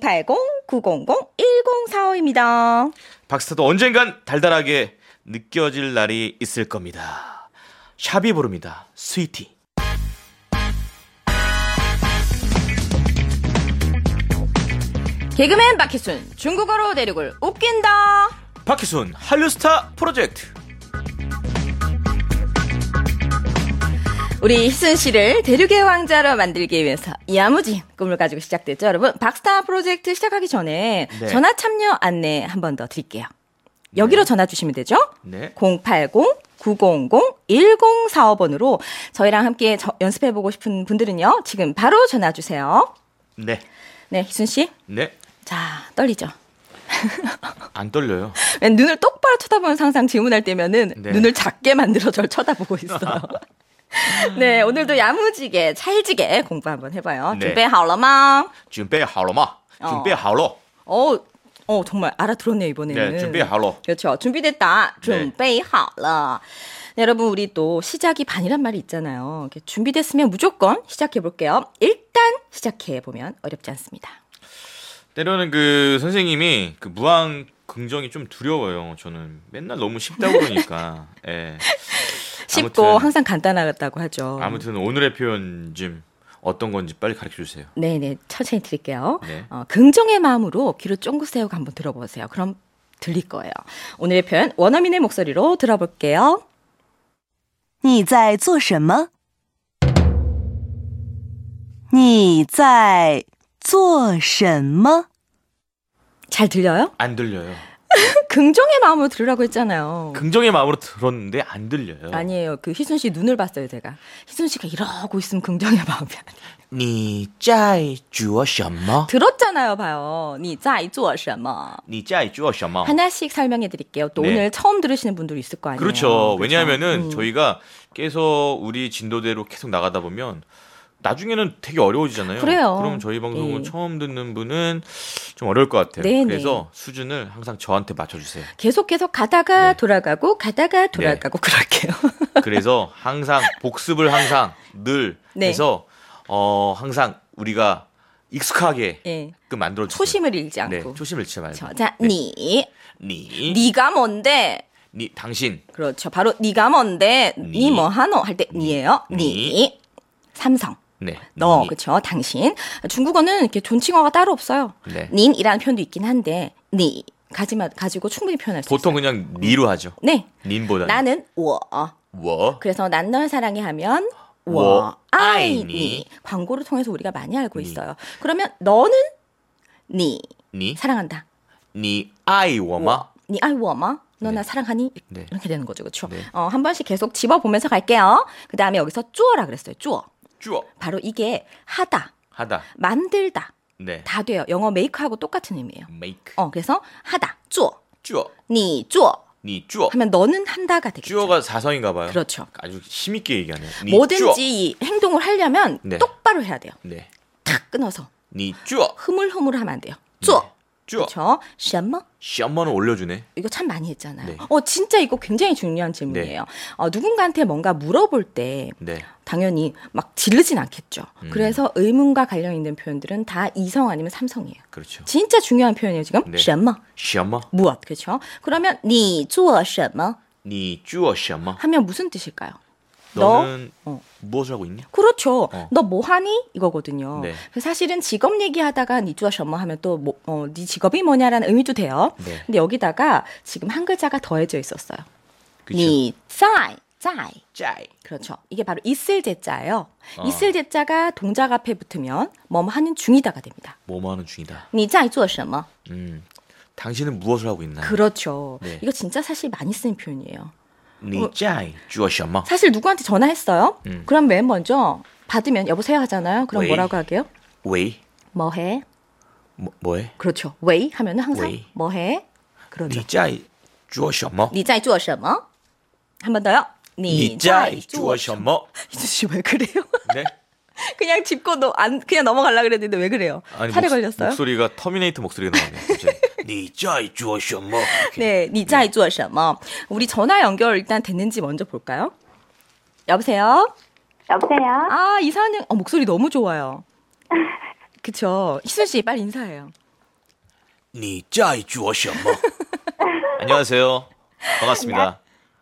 080-900-1045입니다. 박스타도 언젠간 달달하게 느껴질 날이 있을 겁니다. 샵이 부릅니다. 스위티. 개그맨 박희순, 중국어로 대륙을 웃긴다. 박희순 한류스타 프로젝트. 우리 희순 씨를 대륙의 왕자로 만들기 위해서 야무진 꿈을 가지고 시작됐죠, 여러분. 박스타 프로젝트 시작하기 전에 네. 전화 참여 안내 한 번 더 드릴게요. 여기로 전화 주시면 되죠? 네. 080-900-1045번으로 저희랑 함께 연습해보고 싶은 분들은요, 지금 바로 전화 주세요. 네. 네, 희순 씨. 네. 자, 떨리죠? 안 떨려요. 눈을 똑바로 쳐다보면서 항상 질문할 때면은 네. 눈을 작게 만들어 저를 쳐다보고 있어요. 네, 오늘도 야무지게 찰지게 공부 한번 해봐요. 네. 准备好了吗? 准备好了吗? 准备好了. 정말 알아들었네요, 이번에는. 네, 准备好了. 그렇죠. 준비됐다. 네. 准备好了. 네, 여러분, 우리 또 시작이 반이란 말이 있잖아요. 이렇게 준비됐으면 무조건 시작해볼게요. 일단 시작해보면 어렵지 않습니다. 때로는 그 선생님이 그 무한 긍정이 좀 두려워요. 저는 맨날 너무 쉽다고 그러니까. 예. 쉽고 아무튼, 항상 간단하다고 하죠. 아무튼 오늘의 표현 좀 어떤 건지 빨리 가르쳐 주세요. 네네, 천천히 드릴게요. 네. 긍정의 마음으로 귀를 쫑긋 세우고 한번 들어보세요. 그럼 들릴 거예요. 오늘의 표현 원어민의 목소리로 들어볼게요. 你在做什么?你在做什么? 잘 들려요? 안 들려요. 긍정의 마음으로 들으라고 했잖아요. 긍정의 마음으로 들었는데 안 들려요. 아니에요. 그 희순 씨 눈을 봤어요, 제가. 희순 씨가 이러고 있으면 긍정의 마음이 아니에요. 你在做什么? 들었잖아요, 봐요. 你在做什么? 你在做什么? 하나씩 설명해 드릴게요. 또 네. 오늘 처음 들으시는 분들이 있을 거 아니에요. 그렇죠. 왜냐하면은 저희가 계속 우리 진도대로 계속 나가다 보면 나중에는 되게 어려워지잖아요. 그래요. 그럼 저희 방송을 예. 처음 듣는 분은 좀 어려울 것 같아요. 네네. 그래서 수준을 항상 저한테 맞춰주세요. 계속 가다가 네. 돌아가고 가다가 돌아가고 그럴게요. 그래서 항상 복습을 항상 늘 네. 해서 항상 우리가 익숙하게 예. 만들어주세요. 초심을 잃지 않고. 네, 초심을 잃지 말고. 자, 네. 니. 니가 뭔데? 당신. 그렇죠. 바로 니가 뭔데? 니 뭐 하노? 할 때 니예요. 니. 삼성. 네. 너, 니. 그렇죠. 당신. 중국어는 이렇게 존칭어가 따로 없어요. 네. 닌이라는 표현도 있긴 한데 니 가지고 충분히 표현할 수 보통 있어요. 그냥 니로 하죠. 네. 님보다. 나는 我. 워. 그래서 난 널 사랑해 하면 我爱爱你你 광고를 통해서 우리가 많이 알고 있어요. 그러면 너는 你你 사랑한다. 你爱我吗? 你爱我吗? 너 나 네. 사랑하니? 네. 이렇게 되는 거죠. 그렇죠? 네. 한 번씩 계속 집어보면서 갈게요. 그다음에 여기서 쭈어라 그랬어요. 쭈어. 做 바로 이게 하다, 하다. 만들다 네. 다 돼요. 영어 메이크하고 똑같은 의미예요. make. 그래서 하다, 做. 做你做你做 하면 너는 한다가 되겠죠. 做가 사성인가 봐요. 그렇죠. 아주 힘있게 얘기하네요. 你 뭐든지 이 행동을 하려면 네. 똑바로 해야 돼요. 做 네. 탁 끊어서 你做 흐물흐물하면 안 돼요. 做. 做 그렇죠. 什么? 시험만은 올려주네. 이거 참 많이 했잖아요. 네. 진짜 이거 굉장히 중요한 질문이에요. 누군가한테 뭔가 물어볼 때 네. 당연히 막 지르진 않겠죠. 그래서 의문과 관련 있는 표현들은 다 이성 아니면 삼성이에요. 그렇죠. 진짜 중요한 표현이에요, 지금. 네. 什么? 什么 무엇, 그렇죠? 그러면 你做什么你做什么 하면 무슨 뜻일까요? 너는 어. 무엇을 하고 있니? 그렇죠. 어. 너 뭐 하니? 이거거든요. 네. 그래서 사실은 직업 얘기하다가 니做什么하면 또 네 직업이 뭐냐라는 의미도 돼요. 네. 근데 여기다가 지금 한 글자가 더해져 있었어요. 그쵸. 你在 짜이. 그렇죠. 이게 바로 있을 제자예요. 어. 있을 제자가 동작 앞에 붙으면 뭐뭐 하는 중이다가 됩니다. 뭐뭐 하는 중이다. 你在做什么? 당신은 무엇을 하고 있나? 그렇죠. 네. 이거 진짜 사실 많이 쓰는 표현이에요. 你在做什么 사실 누구한테 전화했어요? 그럼 맨 먼저 받으면 여보세요 하잖아요. 그럼 왜? 뭐라고 하게요? 왜? 뭐해? 뭐해? 그렇죠. 왜 하면은 항상 왜? 뭐해? 그러죠. 你在做什么你在做什么? 한 번 더요. 你在做什么 이수 씨 왜 그래요? 네? 그냥 짚고 그냥 넘어가려고 그랬는데 왜 그래요? 살에 걸렸어요? 목소리가 터미네이터 목소리가 나오네요. 갑자기. 你在做什么 네, 你在做什么? 우리 전화 연결 일단 됐는지 먼저 볼까요? 여보세요? 여보세요? 아, 이사님, 목소리 너무 좋아요. 그쵸. 희순 씨, 빨리 인사해요. 你在做什么 안녕하세요. 반갑습니다.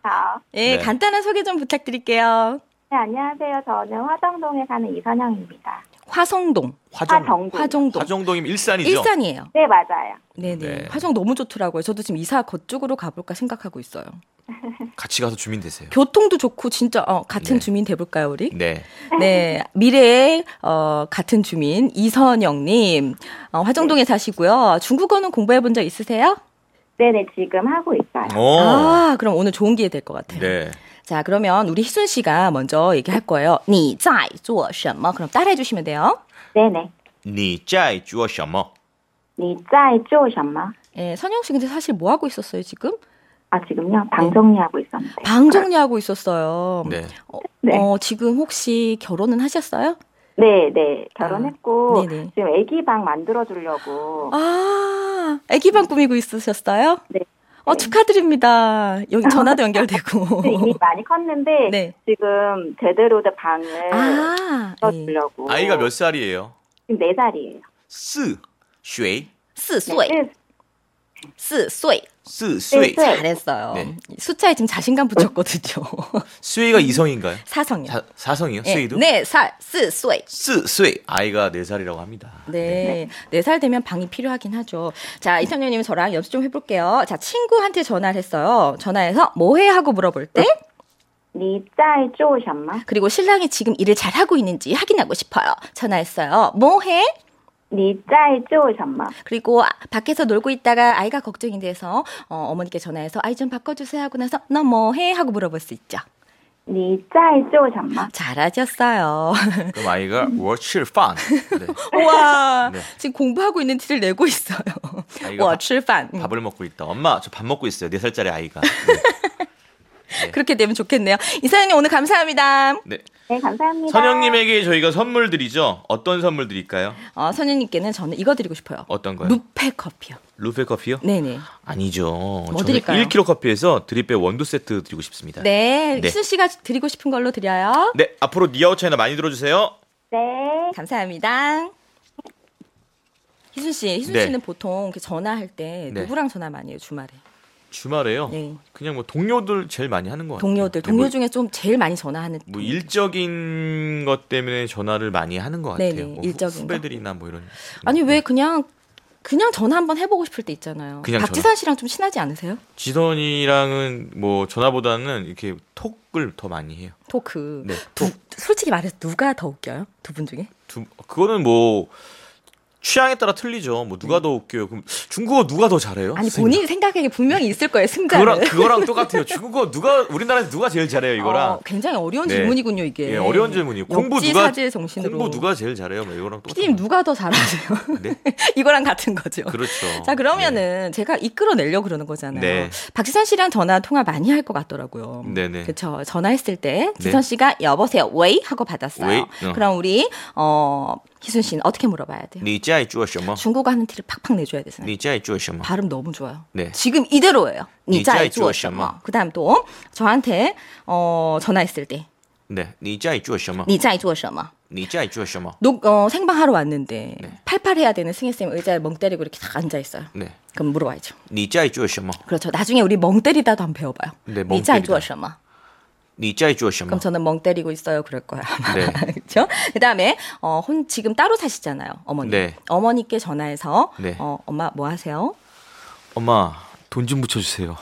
네, 네. 간단한 소개 좀 부탁드릴게요. 네, 안녕하세요. 저는 화정동에 사는 이선영입니다. 화성동. 화정동. 화정동이면 일산이죠? 일산이에요. 네, 맞아요. 네네. 네. 화성 너무 좋더라고요. 저도 지금 이사 그쪽으로 가볼까 생각하고 있어요. 같이 가서 주민 되세요. 교통도 좋고 진짜 같은 네. 주민 돼볼까요 우리? 네. 네, 미래의 같은 주민 이선영님 화정동에 사시고요. 중국어는 공부해본 적 있으세요? 네네, 지금 하고 있어요. 아, 그럼 오늘 좋은 기회 될 것 같아요. 네. 자, 그러면 우리 희순 씨가 먼저 얘기할 거예요. 你在做什么? 그럼 따라해 주시면 돼요. 네네. 你在做什么你在做什么? 네, 선영 씨 근데 사실 뭐 하고 있었어요 지금? 지금요? 방 정리하고 있었는데. 방 정리하고 있었어요. 네. 네. 지금 혹시 결혼은 하셨어요? 네. 결혼했고, 네네. 지금 애기 방 만들어주려고. 아, 아기방 꾸미고 있으셨어요? 네. 축하드립니다. 여기 전화도 연결되고. 이미 많이 컸는데, 네. 지금 제대로 된 방을 네. 만들어주려고. 아이가 몇 살이에요? 지금 4살이에요. 4岁 4岁. 4岁. 4岁 잘했어요. 네. 숫자에 지금 자신감 붙였거든요. 수이가 이성인가요? 사성이요. 사성이요? 네, 수이도? 4살, 4岁. 4岁 아이가 4살이라고 합니다. 네. 4살 되면 방이 필요하긴 하죠. 자, 이선영님 저랑 연습 좀 해볼게요. 자, 친구한테 전화를 했어요. 전화해서 뭐해? 하고 물어볼 때. 你在做什么? 그리고 신랑이 지금 일을 잘하고 있는지 확인하고 싶어요. 전화했어요. 뭐해? 你在做什么? 그리고 밖에서 놀고 있다가 아이가 걱정이 돼서 어머니께 전화해서 아이 좀 바꿔주세요 하고 나서 너 뭐해? 하고 물어볼 수 있죠. 你在做什么? 잘하셨어요. 그럼 아이가 我吃饭 네. 우와, 네. 지금 공부하고 있는 티를 내고 있어요. 아이가 我吃饭. 밥을 먹고 있다. 엄마 저 밥 먹고 있어요. 4살짜리 아이가. 그렇게 되면 좋겠네요. 이사장님 오늘 감사합니다. 네. 네, 감사합니다. 선영님에게 저희가 선물 드리죠. 어떤 선물 드릴까요? 선생님께는 저는 이거 드리고 싶어요. 어떤 거요? 루페 커피요. 루페 커피요? 네네. 아니죠. 뭐 저는 드릴까요? 1kg 커피에서 드립백 원두 세트 드리고 싶습니다. 네, 네. 희순 씨가 드리고 싶은 걸로 드려요. 네, 앞으로 니아웃 차이나 많이 들어주세요. 네. 감사합니다. 희순 네. 씨는 보통 이렇게 전화할 때 네. 누구랑 전화 많이 해요, 주말에? 주말에요? 네. 그냥 뭐 동료들 제일 많이 하는 것 같아요. 동료 중에 좀 제일 많이 전화하는. 뭐 일적인 것 때문에 전화를 많이 하는 것 같아요. 네네, 뭐 일적인 거. 후배들이나 뭐 이런. 아니 왜 그냥 그냥 전화 한번 해보고 싶을 때 있잖아요. 그냥 박지선 씨랑 좀 친하지 않으세요? 지선이랑은 뭐 전화보다는 이렇게 톡을 더 많이 해요. 토크. 네, 솔직히 말해서 누가 더 웃겨요? 두 분 중에? 그거는 뭐 취향에 따라 틀리죠. 뭐 누가 더 웃겨요? 그럼 중국어 누가 더 잘해요? 아니 본인이 생각하기에 분명히 있을 거예요. 승자는. 그거랑 똑같아요. 중국어 우리나라에서 누가 제일 잘해요? 이거랑. 굉장히 어려운 네. 질문이군요, 이게. 예, 어려운 질문이에요. 역지사지의 정신으로. 공부 누가 제일 잘해요? 뭐 이거랑 똑같아요. 피디님 누가 더 잘하세요? 네? 이거랑 같은 거죠. 그렇죠. 자, 그러면은 제가 이끌어내려고 그러는 거잖아요. 네. 박지선 씨랑 전화 통화 많이 할 것 같더라고요. 네네. 그렇죠. 전화했을 때 네. 지선 씨가 여보세요, 웨이 하고 받았어요. 웨이? 그럼 우리 희순 씨는 어떻게 물어봐야 돼요? 你在做什么? 중국어 하는 티를 팍팍 내줘야 되잖아요. 你在做什么? 발음 너무 좋아요. 네. 지금 이대로예요. 你在做什么? 你在做什么? 그다음 또 저한테 전화했을 때 네. 你在做什么? 你在做什么? 你在做什么? 생방하러 왔는데 네. 팔팔해야 되는 승혜쌤 의자에 멍 때리고 이렇게 딱 앉아있어요. 네. 그럼 물어봐야죠. 你在做什么? 그렇죠. 나중에 우리 멍 때리다도 한번 배워봐요. 네, 멍 你在 때리다. 做什么? 你在做什么? 그럼 저는 멍 때리고 있어요. 그럴 거야. 네. 그렇죠? 그다음에 지금 따로 사시잖아요. 어머니. 네. 어머니께 전화해서 네. 엄마 뭐 하세요? 엄마, 돈 좀 붙여주세요.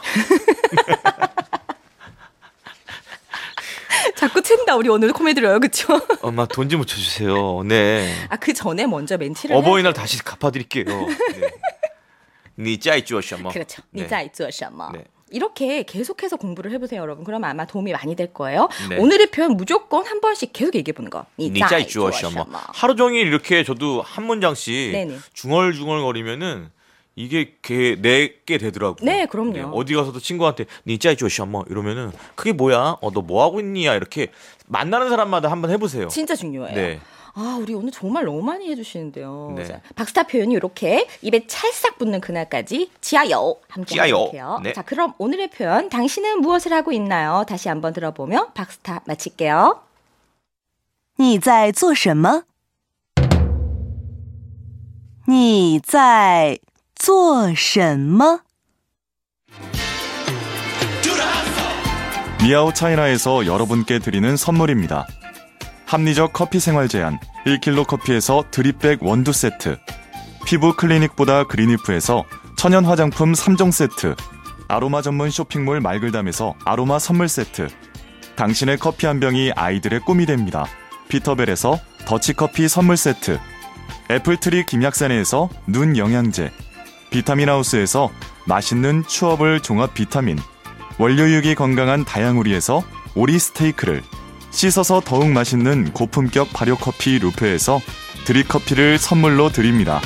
자꾸 챈다. 우리 오늘 코미디로요. 그렇죠? 엄마, 돈 좀 붙여주세요. 네. 그 전에 먼저 멘트를 어버이날 다시 갚아드릴게요. 네. 你在做什么? 그렇죠. 네. 你在做什么? 네. 이렇게 계속해서 공부를 해보세요, 여러분. 그러면 아마 도움이 많이 될 거예요. 네. 오늘의 표현 무조건 한 번씩 계속 얘기해보는 거. 你在做什么? 하루 종일 이렇게 저도 한 문장씩 네네. 중얼중얼거리면은 이게 내게 되더라고요. 네, 그럼요. 어디 가서도 친구한테 你在做什么? 이러면은 그게 뭐야? 너 뭐 하고 있니야? 이렇게 만나는 사람마다 한번 해보세요. 진짜 중요해요. 네. 우리 오늘 정말 너무 많이 해주시는데요. 네. 자, 박스타 표현이 이렇게 입에 찰싹 붙는 그날까지 지하요 함께 지하요. 해볼게요. 네. 자, 그럼 오늘의 표현 당신은 무엇을 하고 있나요? 다시 한번 들어보며 박스타 마칠게요. 你在做什么？你在做什么？ 니아오 차이나에서 여러분께 드리는 선물입니다. 합리적 커피 생활 제한 1kg 커피에서 드립백 원두 세트, 피부 클리닉보다 그린이프에서 천연 화장품 3종 세트, 아로마 전문 쇼핑몰 말글담에서 아로마 선물 세트, 당신의 커피 한 병이 아이들의 꿈이 됩니다. 피터벨에서 더치커피 선물 세트, 애플트리 김약산에서 눈 영양제, 비타민하우스에서 맛있는 추어블 종합 비타민, 원료육이 건강한 다양우리에서 오리 스테이크를, 씻어서 더욱 맛있는 고품격 발효커피 루페에서 드립커피를 선물로 드립니다.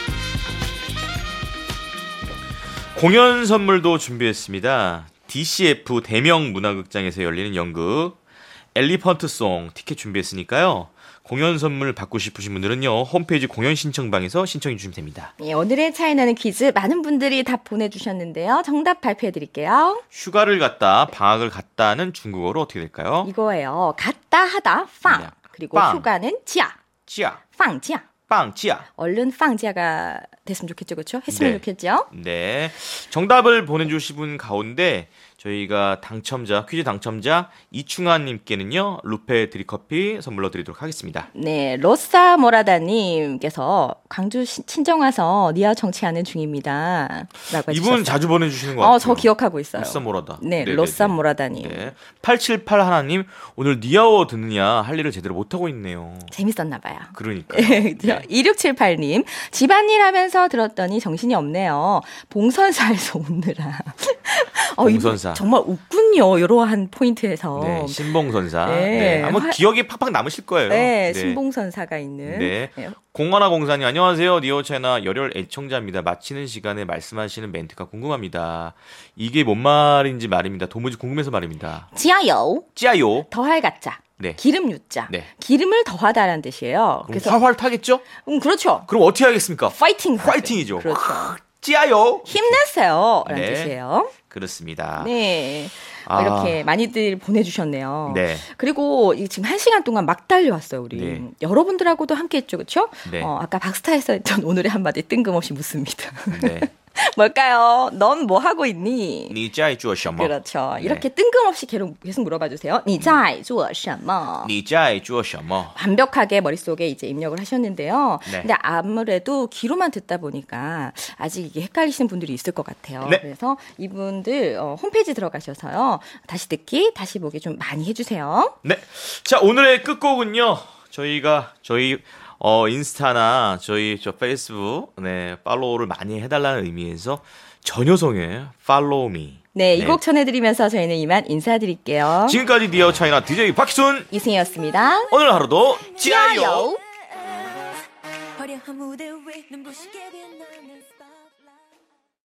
공연 선물도 준비했습니다. DCF 대명 문화극장에서 열리는 연극 엘리펀트송 티켓 준비했으니까요. 공연 선물 받고 싶으신 분들은요. 홈페이지 공연 신청방에서 신청해 주시면 됩니다. 예, 오늘의 차이나는 퀴즈 많은 분들이 답 보내주셨는데요. 정답 발표해드릴게요. 휴가를 갔다, 방학을 갔다는 중국어로 어떻게 될까요? 이거예요. 갔다 하다, 빵. 네. 그리고 빵. 휴가는 지야, 찌야, 빵지야. 빵찌야. 얼른 빵지야가 됐으면 좋겠죠, 그렇죠? 했으면 네. 좋겠죠? 네. 정답을 보내주신 분 가운데 저희가 퀴즈 당첨자 이충환님께는요, 루페 드립커피 선물로 드리도록 하겠습니다. 네, 로사 모라다님께서 광주 친정 와서 니아 정치하는 중입니다. 라고 해주셨어요. 이분 자주 보내주시는 것 같아요. 저 기억하고 있어요. 로사 모라다. 네, 네네네. 로사 모라다님. 네. 878 하나님, 오늘 니아오 듣느냐 할 일을 제대로 못하고 있네요. 재밌었나 봐요. 그러니까요. 네. 2678님, 집안일 하면서 들었더니 정신이 없네요. 봉선사에서 웃느라. 봉선사. 정말 웃군요. 이러한 포인트에서. 네, 신봉선사. 네. 네. 아마 기억이 팍팍 남으실 거예요. 네, 신봉선사가 있는. 네. 네. 공하나 공사님, 안녕하세요. 니오차이나 열혈 애청자입니다. 마치는 시간에 말씀하시는 멘트가 궁금합니다. 이게 뭔 말인지 말입니다. 도무지 궁금해서 말입니다. 지하요. 찌아요. 더할 가짜. 네. 기름 유자. 네. 기름을 더하다라는 뜻이에요. 그럼 활활 타겠죠? 그렇죠. 그럼 어떻게 하겠습니까? 파이팅. 파이팅이죠. 그렇죠. 찌아요. 힘내세요. 라는 네. 뜻이에요. 그렇습니다. 네. 아. 이렇게 많이들 보내주셨네요. 네. 그리고 지금 1시간 동안 막 달려왔어요, 우리. 네. 여러분들하고도 함께 했죠, 그렇죠? 네. 아까 박스타에서 했던 오늘의 한마디 뜬금없이 묻습니다. 네. 뭘까요? 넌 뭐 하고 있니? 你在做什么? 그렇죠. 네. 이렇게 뜬금없이 계속 물어봐 주세요. 你在做什么? 你在做什么? 완벽하게 머릿속에 이제 입력을 하셨는데요. 네. 근데 아무래도 귀로만 듣다 보니까 아직 이게 헷갈리시는 분들이 있을 것 같아요. 네. 그래서 이분들 홈페이지 들어가셔서요. 다시 듣기, 다시 보기 좀 많이 해주세요. 네. 자, 오늘의 끝곡은요. 저희가 저희 인스타나 저희 페이스북 팔로우를 많이 해달라는 의미에서 전효성의 Follow Me. 네, 이 곡 전해드리면서 저희는 이만 인사드릴게요. 지금까지 니어 차이나 DJ 박희순 이승희였습니다. 오늘 하루도 지아요. 지아요. 화려한 무대 위 눈부시게 빛나는 스타